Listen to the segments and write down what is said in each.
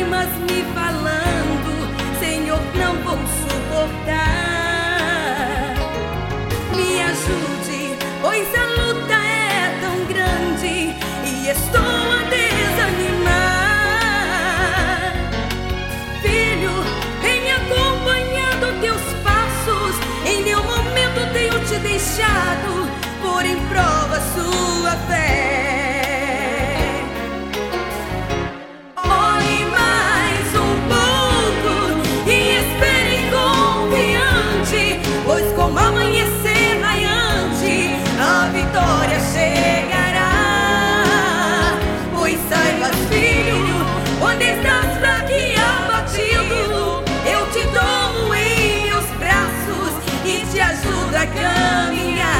lágrimas me falando, Senhor, não vou suportar. Me ajude, pois a luta é tão grande e estou a desanimar. Filho, tenha acompanhado teus passos, em nenhum momento tenho te deixado, por em prova sua fé. A caminhar.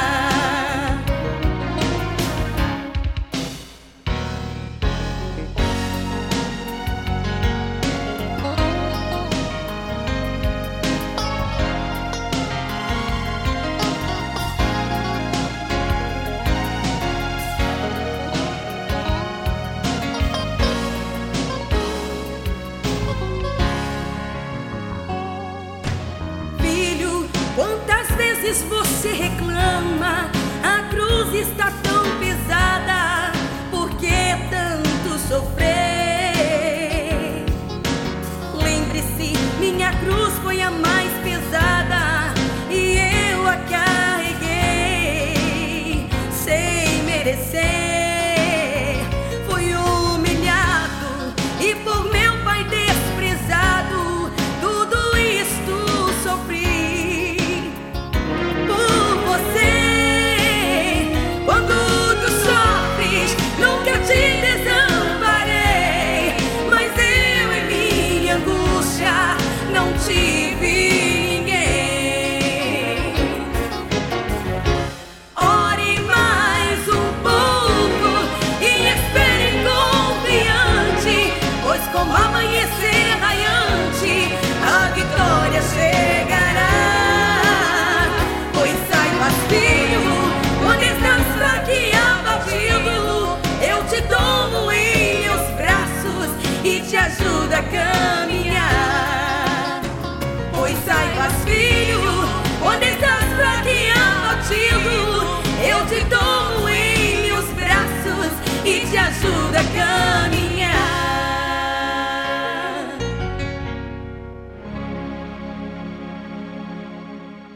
Filho, quantas vezes você reclama, a cruz está tão pesada, por que tanto sofrer? Lembre-se, minha cruz foi a mais pesada e eu a carreguei sem merecer. Fui humilhado e por meu pai desprezado, tudo isto sofri. Ajuda a caminhar, pois